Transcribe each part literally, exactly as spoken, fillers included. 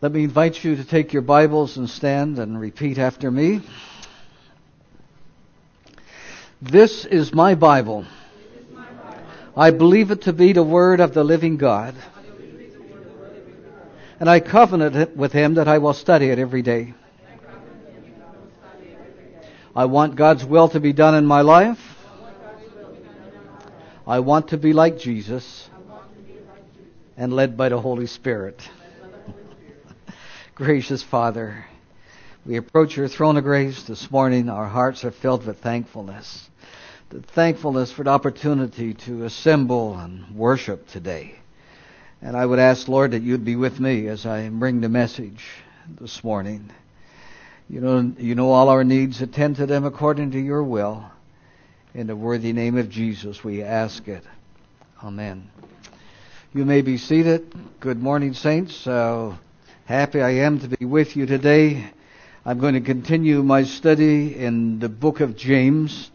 Let me invite you to take your Bibles and stand and repeat after me. This is my Bible. I believe it to be the Word of the living God. And I covenant with Him that I will study it every day. I want God's will to be done in my life. I want to be like Jesus and led by the Holy Spirit. Gracious Father, we approach your throne of grace this morning. Our hearts are filled with thankfulness. The thankfulness for the opportunity to assemble and worship today. And I would ask, Lord, that you'd be with me as I bring the message this morning. You know, you know all our needs. Attend to them according to your will. In the worthy name of Jesus, we ask it. Amen. You may be seated. Good morning, saints. Uh, happy I am to be with you today. I'm going to continue my study in the book of James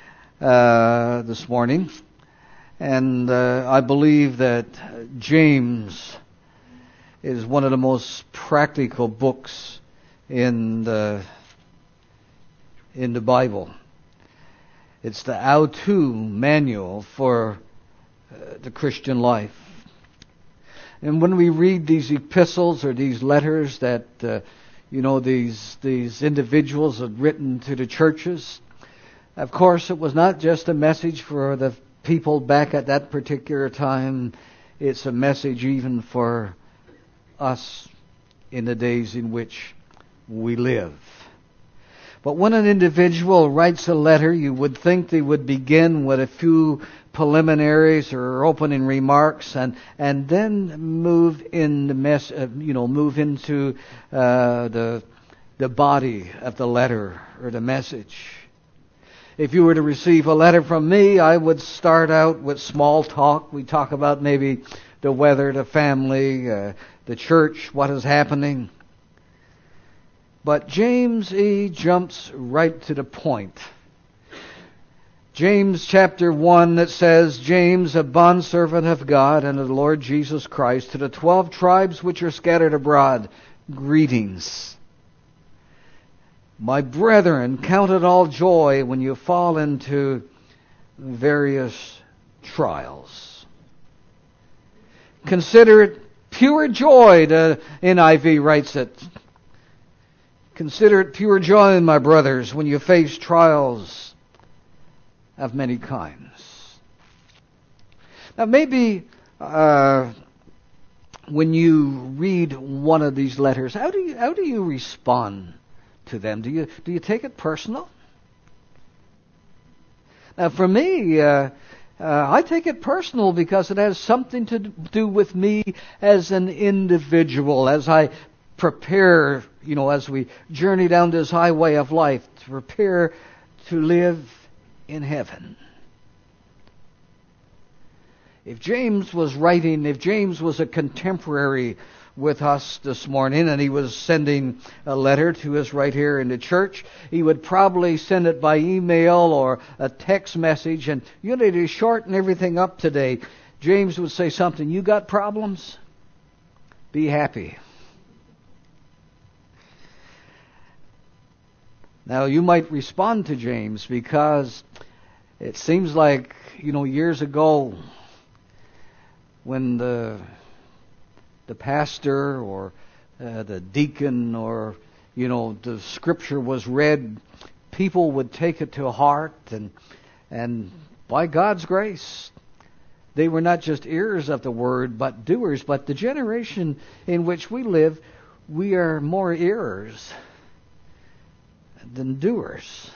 uh, this morning. And uh, I believe that James is one of the most practical books in the in the Bible. It's the how-to manual for uh, the Christian life. And when we read these epistles or these letters that uh, you know these these individuals had written to the churches, of course it was not just a message for the people back at that particular time. It's a message even for us in the days in which we live. But when an individual writes a letter, you would think they would begin with a few preliminaries or opening remarks, and and then move in the mess, uh, you know, move into uh, the the body of the letter or the message. If you were to receive a letter from me, I would start out with small talk. We talk about maybe the weather, the family, uh, the church, what is happening. But James, he jumps right to the point. James chapter one, that says, James, a bondservant of God and of the Lord Jesus Christ, to the twelve tribes which are scattered abroad, greetings. My brethren, count it all joy when you fall into various trials. Consider it pure joy, the N I V writes it. Consider it pure joy, my brothers, when you face trials of many kinds. Now maybe uh, when you read one of these letters, how do you how do you respond to them? Do you do you take it personal? Now for me, uh, uh, I take it personal because it has something to do with me as an individual, as I prepare, you know, as we journey down this highway of life, to prepare to live in heaven. If James was writing, if James was a contemporary with us this morning, and he was sending a letter to us right here in the church, he would probably send it by email or a text message, and you know, to shorten everything up today, James would say something, you got problems? Be happy. Now, you might respond to James because it seems like, you know, years ago when the the pastor or uh, the deacon or, you know, the scripture was read, people would take it to heart, and and by God's grace, they were not just hearers of the word, but doers. But the generation in which we live, we are more hearers than doers.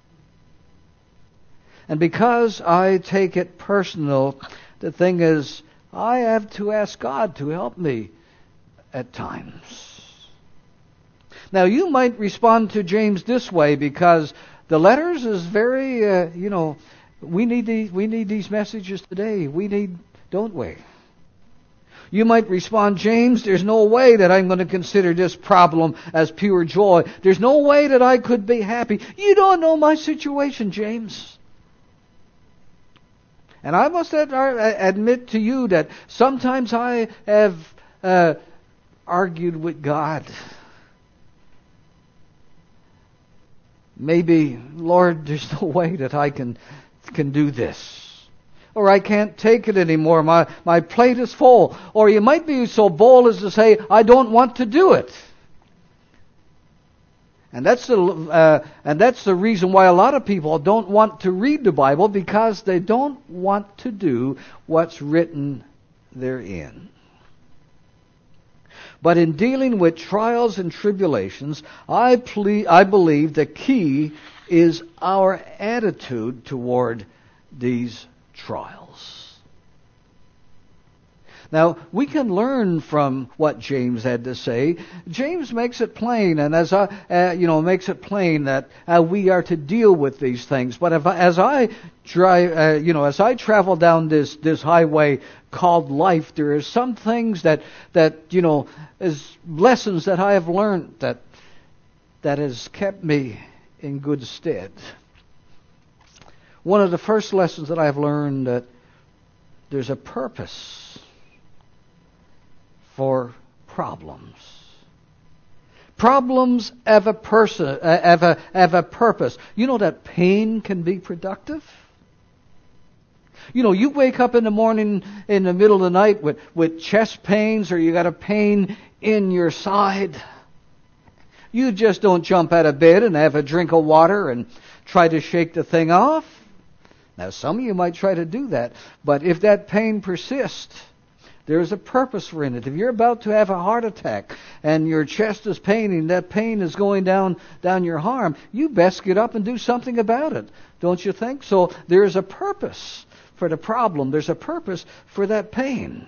And because I take it personal, the thing is, I have to ask God to help me at times. Now, you might respond to James this way, because the letters is very, uh, you know, we need these, we need these messages today. We need, don't we? You might respond, James, there's no way that I'm going to consider this problem as pure joy. There's no way that I could be happy. You don't know my situation, James. And I must ad- admit to you that sometimes I have uh, argued with God. Maybe, Lord, there's no way that I can can do this. Or I can't take it anymore. My, my plate is full. Or you might be so bold as to say, I don't want to do it. And that's the uh, and that's the reason why a lot of people don't want to read the Bible, because they don't want to do what's written therein. But in dealing with trials and tribulations, I ple- I believe the key is our attitude toward these trials. Now, we can learn from what James had to say. James makes it plain, and as I, uh, you know, makes it plain that uh, we are to deal with these things. But if I, as I drive, uh, you know, as I travel down this this highway called life, there are some things that that you know, as lessons that I have learned that that has kept me in good stead. One of the first lessons that I have learned, that there's a purpose for problems. Problems have a person, uh, have a have a purpose. You know that pain can be productive. You know, you wake up in the morning, in the middle of the night with with chest pains, or you got a pain in your side. You just don't jump out of bed and have a drink of water and try to shake the thing off. Now, some of you might try to do that, but if that pain persists, there's a purpose for it. If you're about to have a heart attack and your chest is paining, that pain is going down down your arm, you best get up and do something about it, don't you think? So there's a purpose for the problem. There's a purpose for that pain.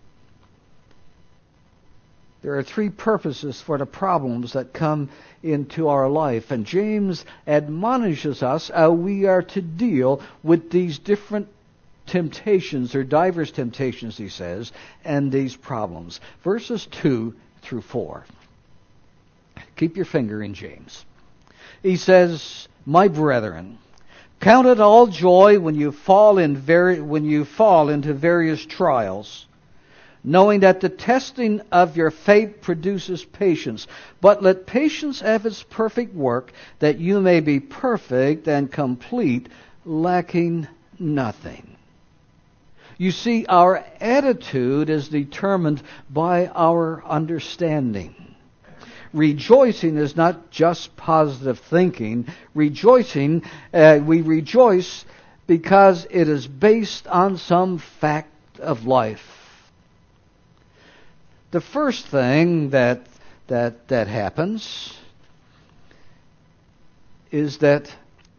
There are three purposes for the problems that come into our life. And James admonishes us how we are to deal with these different temptations, or diverse temptations, he says, and these problems. Verses two through four. Keep your finger in James. He says, "My brethren, count it all joy when you fall in very when you fall into various trials, knowing that the testing of your faith produces patience. But let patience have its perfect work, that you may be perfect and complete, lacking nothing." You see, our attitude is determined by our understanding. Rejoicing is not just positive thinking. Rejoicing, uh, we rejoice because it is based on some fact of life. The first thing that that that happens is that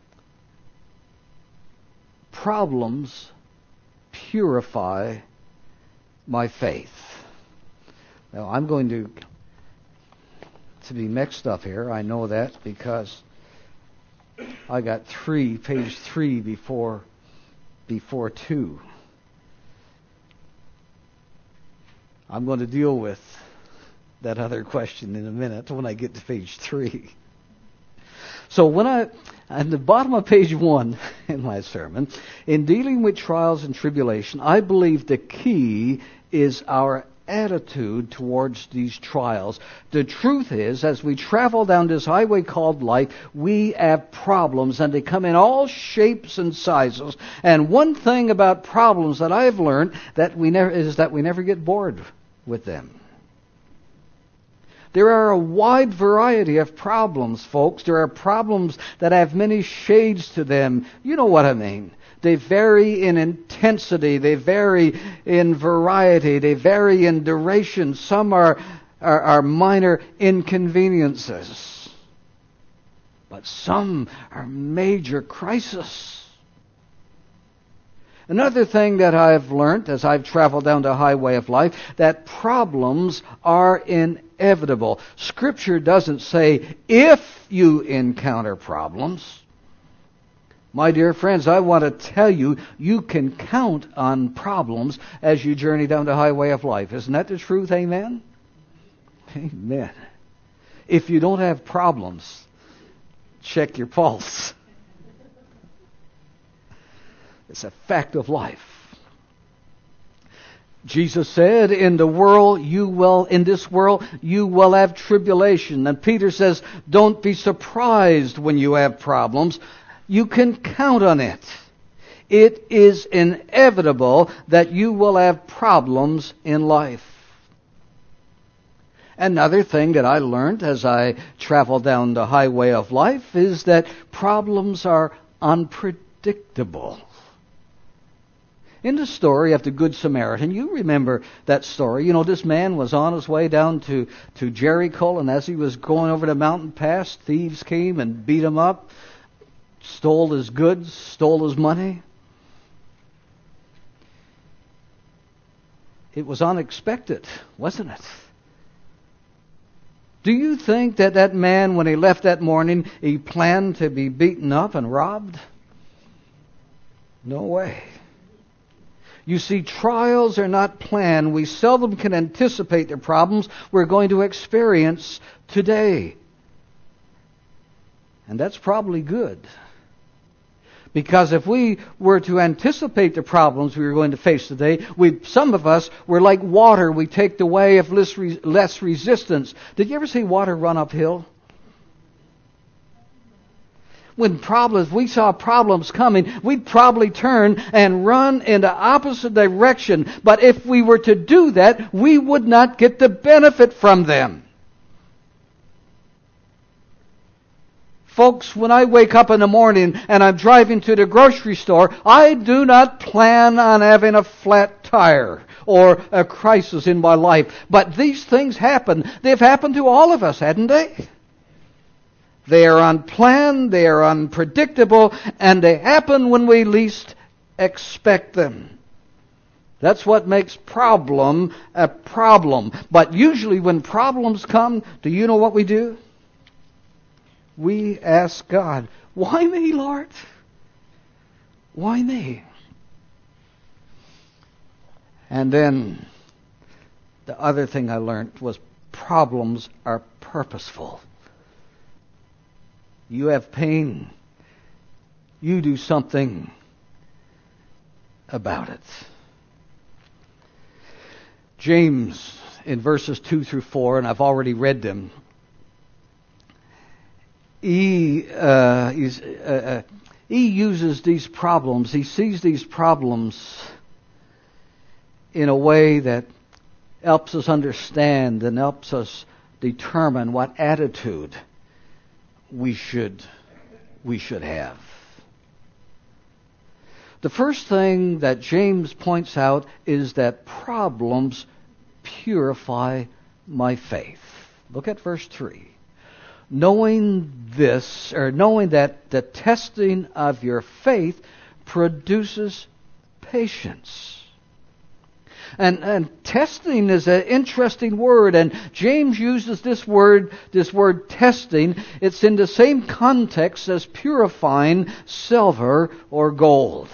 problems purify my faith. Now, I'm going to to be mixed up here. I know that because I got three, page three before before two. I'm going to deal with that other question in a minute when I get to page three. So when I, at the bottom of page one in my sermon, in dealing with trials and tribulation, I believe the key is our attitude towards these trials. The truth is, as we travel down this highway called life, we have problems, and they come in all shapes and sizes. And one thing about problems that I've learned that we never is that we never get bored with them. There are a wide variety of problems, folks. There are problems that have many shades to them. You know what I mean. They vary in intensity. They vary in variety. They vary in duration. Some are, are, are minor inconveniences. But some are major crises. Another thing that I've learned as I've traveled down the highway of life, that problems are inevitable. Scripture doesn't say if you encounter problems. My dear friends, I want to tell you, you can count on problems as you journey down the highway of life. Isn't that the truth? Amen? Amen. If you don't have problems, check your pulse. It's a fact of life. Jesus said, in the world you will, in this world you will have tribulation. And Peter says, don't be surprised when you have problems. You can count on it. It is inevitable that you will have problems in life. Another thing that I learned as I traveled down the highway of life is that problems are unpredictable. In the story of the Good Samaritan, you remember that story. You know, this man was on his way down to, to Jericho, and as he was going over the mountain pass, thieves came and beat him up, stole his goods, stole his money. It was unexpected, wasn't it? Do you think that that man, when he left that morning, he planned to be beaten up and robbed? No way. You see, trials are not planned. We seldom can anticipate the problems we're going to experience today. And that's probably good. Because if we were to anticipate the problems we were going to face today, we, some of us were like water. We take the way of less, re, less resistance. Did you ever see water run uphill? When problems, we saw problems coming, we'd probably turn and run in the opposite direction. But if we were to do that, we would not get the benefit from them. Folks, when I wake up in the morning and I'm driving to the grocery store, I do not plan on having a flat tire or a crisis in my life. But these things happen. They've happened to all of us, hadn't they? They are unplanned, they are unpredictable, and they happen when we least expect them. That's what makes problem a problem. But usually when problems come, do you know what we do? We ask God, why me, Lord? Why me? And then the other thing I learned was problems are purposeful. You have pain. You do something about it. James, in verses two through four, and I've already read them, he, uh, he's, uh, uh, he uses these problems, he sees these problems in a way that helps us understand and helps us determine what attitude we should we should have. The first thing that James points out is that problems purify my faith. Look at verse three. Knowing this, or knowing that the testing of your faith produces patience. And, and testing is an interesting word, and James uses this word, this word testing. It's in the same context as purifying silver or gold.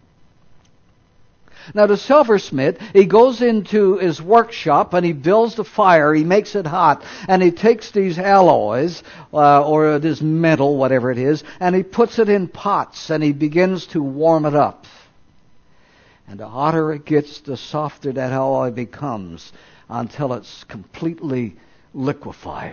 Now the silversmith, he goes into his workshop and he builds the fire, he makes it hot, and he takes these alloys, uh, or this metal, whatever it is, and he puts it in pots and he begins to warm it up. And the hotter it gets, the softer that alloy becomes until it's completely liquefied.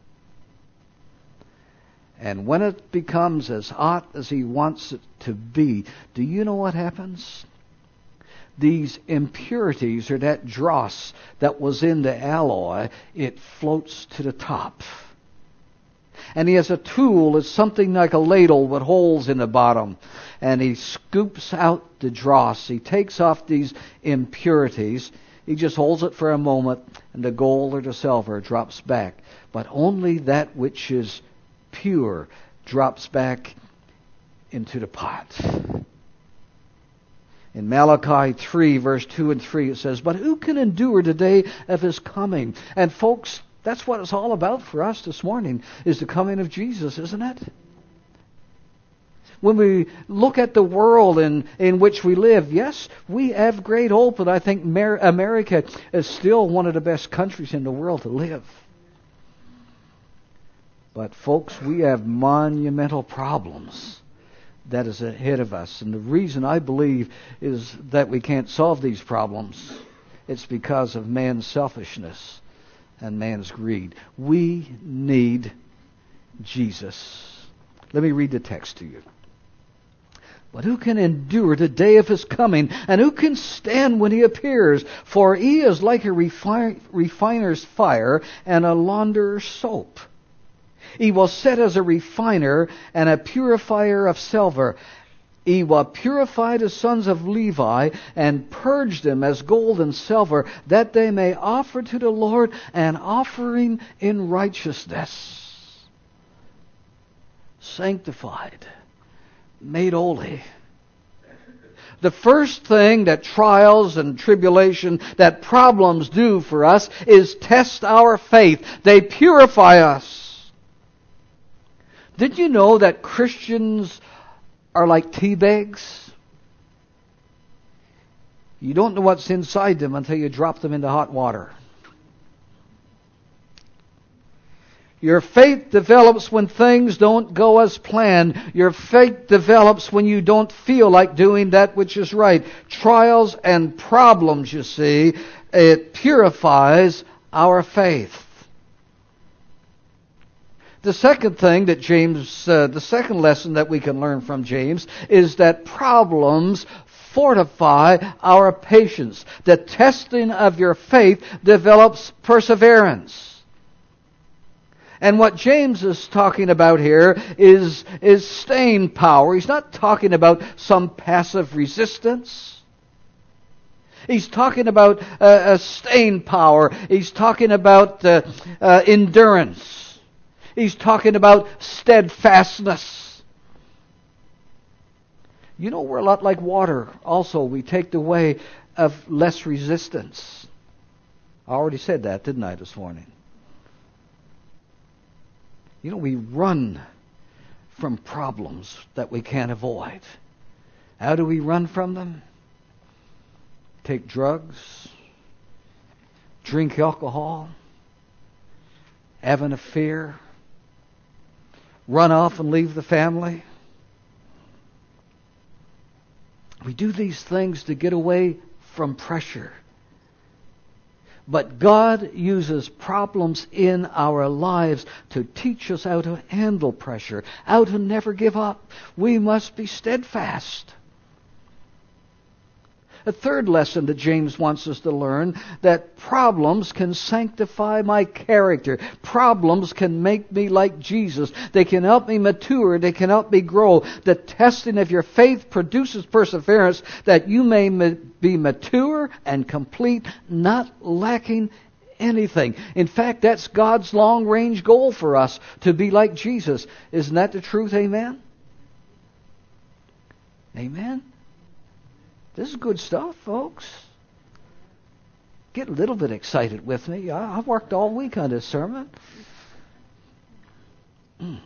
And when it becomes as hot as he wants it to be, do you know what happens? These impurities, or that dross that was in the alloy, it floats to the top. And he has a tool, it's something like a ladle with holes in the bottom. And he scoops out the dross. He takes off these impurities. He just holds it for a moment, and the gold or the silver drops back. But only that which is pure drops back into the pot. In Malachi three, verse two and three, it says, "But who can endure the day of his coming?" And folks, that's what it's all about for us this morning, is the coming of Jesus, isn't it? When we look at the world in, in which we live, yes, we have great hope, and I think Mer- America is still one of the best countries in the world to live. But folks, we have monumental problems that is ahead of us. And the reason I believe is that we can't solve these problems it's because of man's selfishness and man's greed. We need Jesus. Let me read the text to you. But who can endure the day of his coming, and who can stand when he appears? For he is like a refi- refiner's fire and a launderer's soap. He will set as a refiner and a purifier of silver. He will purify the sons of Levi and purge them as gold and silver, that they may offer to the Lord an offering in righteousness. Sanctified, made holy. The first thing that trials and tribulation, that problems do for us, is test our faith. They purify us. Did you know that Christians are like tea bags? You don't know what's inside them until you drop them into hot water. Your faith develops when things don't go as planned. Your faith develops when you don't feel like doing that which is right. Trials and problems, you see, it purifies our faith. The second thing that James, uh, the second lesson that we can learn from James is that problems fortify our patience. The testing of your faith develops perseverance. And what James is talking about here is, is staying power. He's not talking about some passive resistance. He's talking about uh, a staying power. He's talking about uh, uh, endurance. He's talking about steadfastness. You know, we're a lot like water. Also, we take the way of less resistance. I already said that, didn't I, this morning? You know, we run from problems that we can't avoid. How do we run from them? Take drugs, drink alcohol, have an affair, run off and leave the family. We do these things to get away from pressure. But God uses problems in our lives to teach us how to handle pressure, how to never give up. We must be steadfast. A third lesson that James wants us to learn, that problems can sanctify my character. Problems can make me like Jesus. They can help me mature. They can help me grow. The testing of your faith produces perseverance, that you may be mature and complete, not lacking anything. In fact, that's God's long-range goal for us, to be like Jesus. Isn't that the truth? Amen? Amen? This is good stuff, folks. Get a little bit excited with me. I, I've worked all week on this sermon. Mm.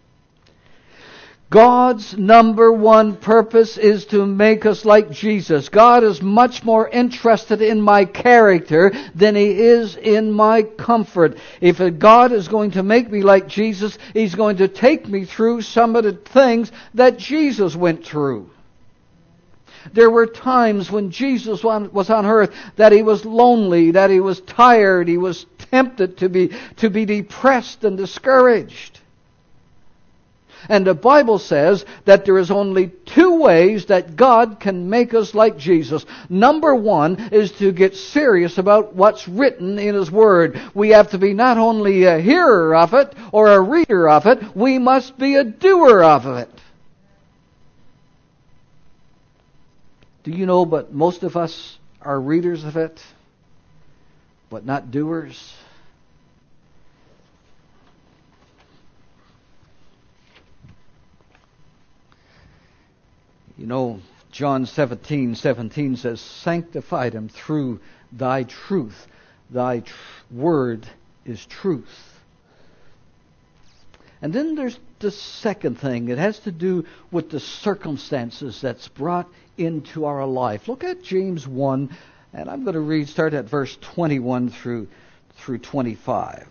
God's number one purpose is to make us like Jesus. God is much more interested in my character than He is in my comfort. If God is going to make me like Jesus, He's going to take me through some of the things that Jesus went through. There were times when Jesus was on earth that He was lonely, that He was tired, He was tempted to be, to be depressed and discouraged. And the Bible says that there is only two ways that God can make us like Jesus. Number one is to get serious about what's written in His Word. We have to be not only a hearer of it or a reader of it, we must be a doer of it. Do you know, but most of us are readers of it, but not doers? You know, John seventeen seventeen says, sanctify them through thy truth. Thy tr- word is truth. And then there's the second thing. It has to do with the circumstances that's brought into our life. Look at James one, and I'm going to read, start at verse twenty-one through, through twenty-five.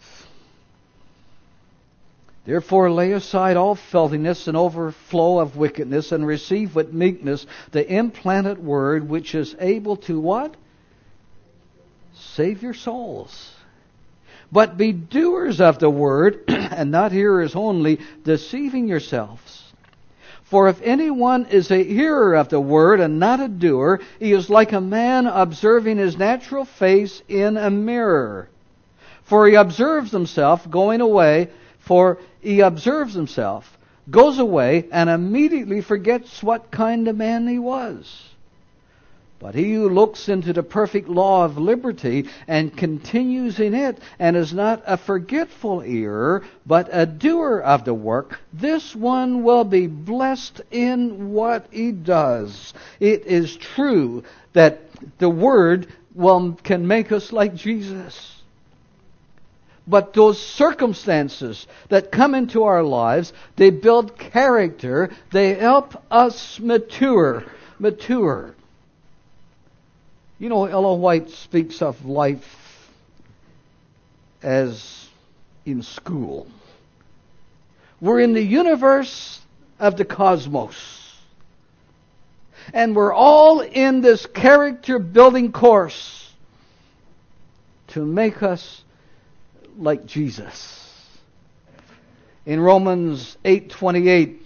Therefore lay aside all filthiness and overflow of wickedness, and receive with meekness the implanted word, which is able to what? save your souls. But be doers of the word, and not hearers only, deceiving yourselves. For if anyone is a hearer of the word and not a doer, he is like a man observing his natural face in a mirror. For he observes himself going away, for he observes himself, goes away, and immediately forgets what kind of man he was. But he who looks into the perfect law of liberty and continues in it, and is not a forgetful hearer, but a doer of the work, this one will be blessed in what he does. It is true that the Word will, can make us like Jesus. But those circumstances that come into our lives, they build character, they help us mature, mature. You know, Ellen White speaks of life as in school. We're in the universe of the cosmos. And we're all in this character-building course to make us like Jesus. In Romans eight twenty-eight,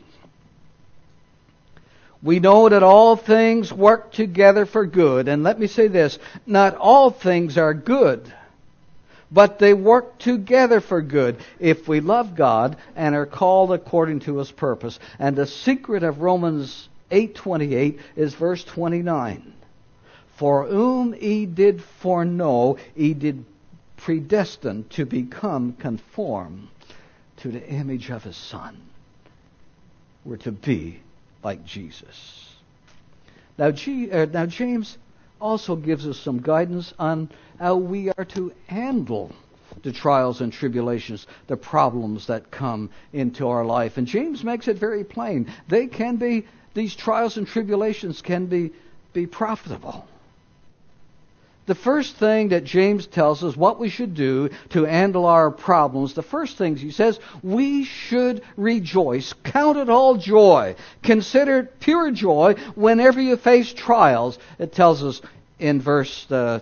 we know that all things work together for good. And let me say this, not all things are good, but they work together for good if we love God and are called according to His purpose. And the secret of Romans eight twenty-eight is verse twenty-nine. For whom He did foreknow, He did predestine to become conformed to the image of His Son. We're to be like Jesus. Now, G, uh, now James also gives us some guidance on how we are to handle the trials and tribulations, the problems that come into our life. And James makes it very plain. They can be, these trials and tribulations can be, be profitable. The first thing that James tells us what we should do to handle our problems, the first things he says, we should rejoice. Count it all joy. Consider it pure joy whenever you face trials. It tells us in verse uh,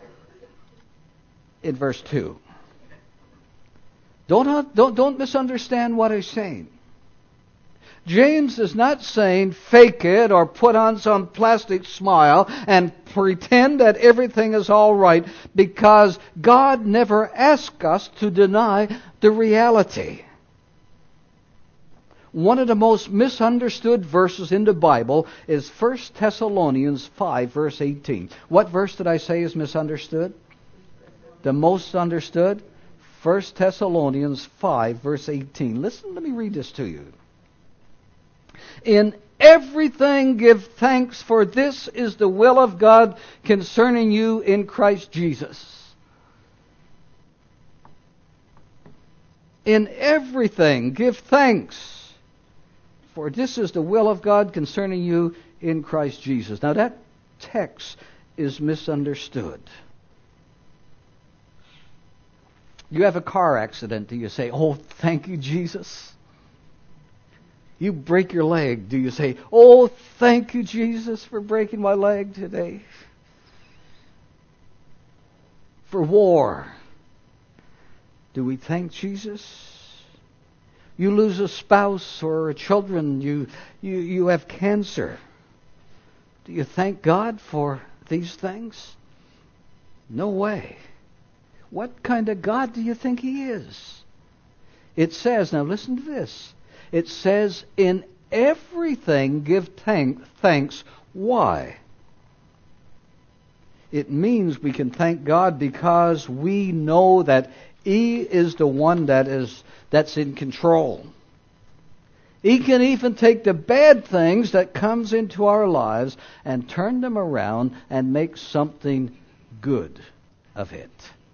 in verse two. Don't, don't, don't misunderstand what he's saying. James is not saying fake it or put on some plastic smile and pretend that everything is all right, because God never asked us to deny the reality. One of the most misunderstood verses in the Bible is First Thessalonians five, verse eighteen. What verse did I say is misunderstood? The most understood? First Thessalonians five, verse eighteen. Listen, let me read this to you. In everything give thanks, for this is the will of God concerning you in Christ Jesus. In everything give thanks, for this is the will of God concerning you in Christ Jesus. Now that text is misunderstood. You have a car accident, do you say, "Oh, thank you, Jesus"? You break your leg, do you say, "Oh, thank you, Jesus, for breaking my leg today"? For war, do we thank Jesus? You lose a spouse or children, you, you, you have cancer. Do you thank God for these things? No way. What kind of God do you think He is? It says, now listen to this. It says, in everything give thank, thanks. Why? It means we can thank God because we know that He is the one that is that's in control. He can even take the bad things that comes into our lives and turn them around and make something good of it.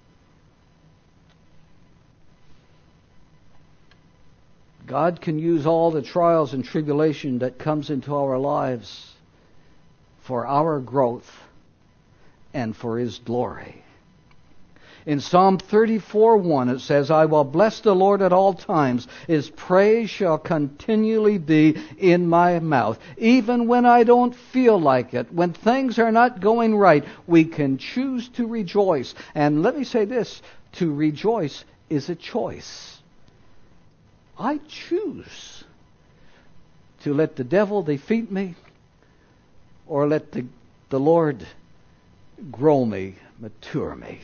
God can use all the trials and tribulation that comes into our lives for our growth and for His glory. In Psalm thirty-four one it says, I will bless the Lord at all times. His praise shall continually be in my mouth. Even when I don't feel like it, when things are not going right, we can choose to rejoice. And let me say this, to rejoice is a choice. I choose to let the devil defeat me or let the, the Lord grow me, mature me.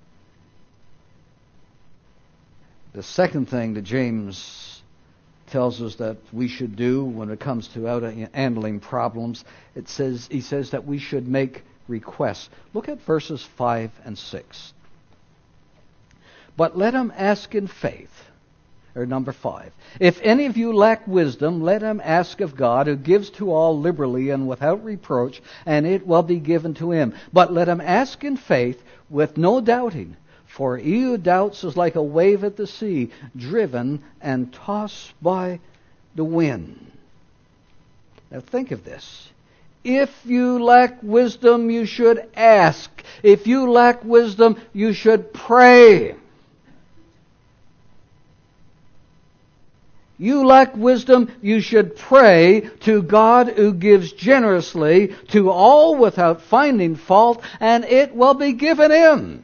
The second thing that James tells us that we should do when it comes to out handling problems, it says he says that we should make requests. Look at verses five and six. But let him ask in faith. Or number five. If any of you lack wisdom, let him ask of God, who gives to all liberally and without reproach, and it will be given to him. But let him ask in faith with no doubting. For he who doubts is like a wave at the sea, driven and tossed by the wind. Now think of this. If you lack wisdom, you should ask. If you lack wisdom, you should pray. You lack wisdom, you should pray to God who gives generously to all without finding fault, and it will be given him.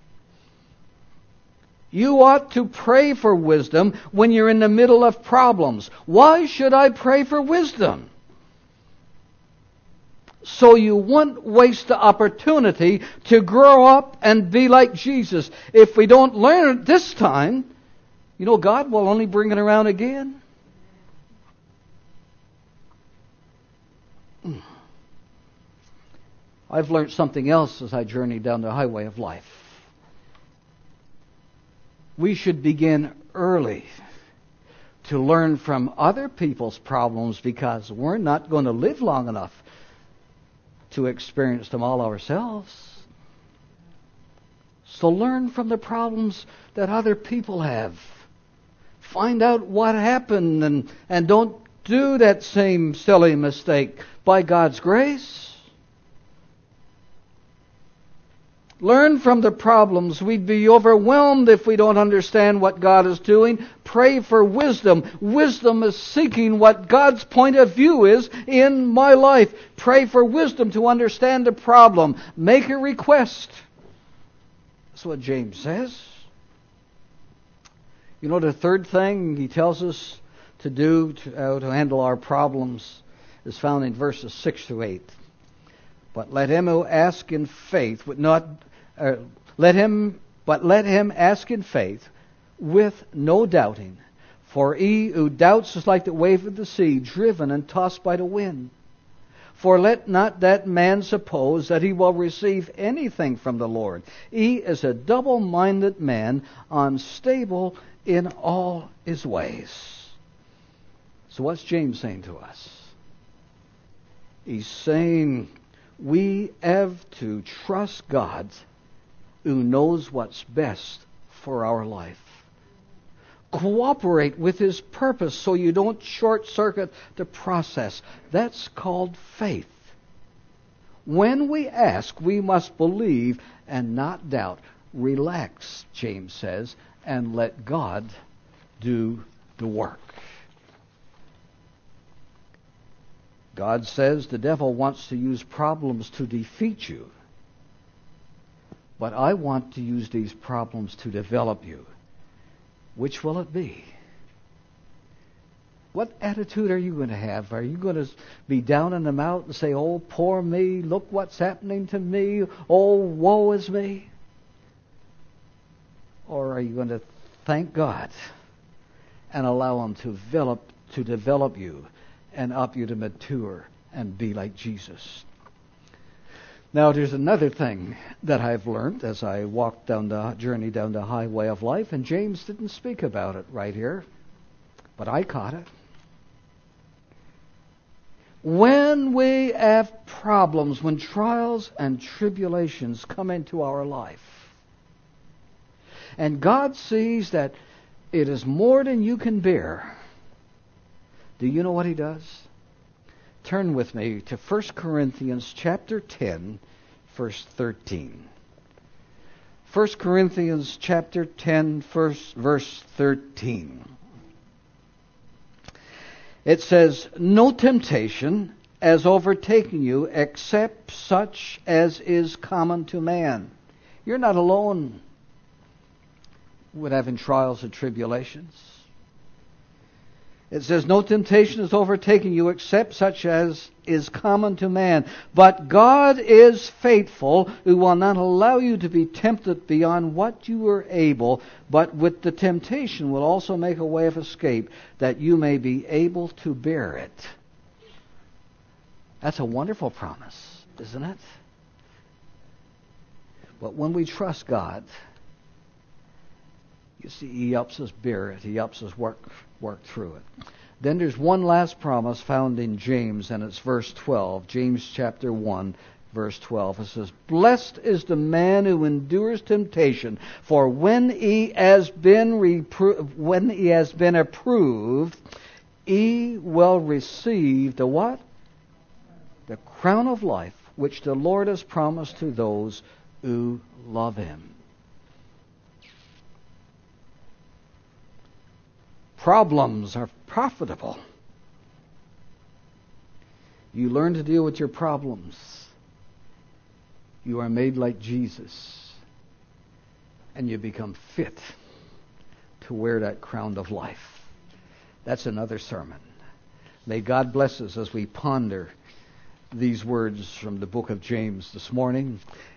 You ought to pray for wisdom when you're in the middle of problems. Why should I pray for wisdom? So you won't waste the opportunity to grow up and be like Jesus. If we don't learn it this time, you know, God will only bring it around again. I've learned something else as I journey down the highway of life. We should begin early to learn from other people's problems, because we're not going to live long enough to experience them all ourselves. So learn from the problems that other people have. Find out what happened and, and don't do that same silly mistake. By God's grace, learn from the problems. We'd be overwhelmed if we don't understand what God is doing. Pray for wisdom. Wisdom is seeking what God's point of view is in my life. Pray for wisdom to understand the problem. Make a request. That's what James says. You know, the third thing he tells us to do to, uh, to handle our problems is found in verses six to eight. But let him who ask in faith would not uh, let him, but let him ask in faith with no doubting. For he who doubts is like the wave of the sea, driven and tossed by the wind. For let not that man suppose that he will receive anything from the Lord. He is a double-minded man, unstable in all his ways. So what's James saying to us? He's saying we have to trust God who knows what's best for our life. Cooperate with his purpose so you don't short-circuit the process. That's called faith. When we ask, we must believe and not doubt. Relax, James says, and let God do the work. God says the devil wants to use problems to defeat you. But I want to use these problems to develop you. Which will it be? What attitude are you going to have? Are you going to be down in the mouth and say, oh, poor me, look what's happening to me, oh, woe is me? Or are you going to thank God and allow him to develop, to develop you and up you to mature and be like Jesus? Now, there's another thing that I've learned as I walked down the journey down the highway of life, and James didn't speak about it right here, but I caught it. When we have problems, when trials and tribulations come into our life, and God sees that it is more than you can bear, do you know what he does? Turn with me to First Corinthians chapter ten, verse thirteen. First Corinthians chapter ten, verse, verse thirteen. It says, "No temptation as overtaking you except such as is common to man." You're not alone with having trials and tribulations. It says, "No temptation is overtaking you except such as is common to man. But God is faithful, who will not allow you to be tempted beyond what you are able, but with the temptation will also make a way of escape, that you may be able to bear it." That's a wonderful promise, isn't it? But when we trust God, you see, He helps us bear it. He helps us work work through it. Then there's one last promise found in James, and it's verse twelve. James chapter one, verse twelve. It says, "Blessed is the man who endures temptation, for when he has been repro- when he has been approved, he will receive the what? The crown of life, which the Lord has promised to those who love Him." Problems are profitable. You learn to deal with your problems. You are made like Jesus, and you become fit to wear that crown of life. That's another sermon. May God bless us as we ponder these words from the book of James this morning.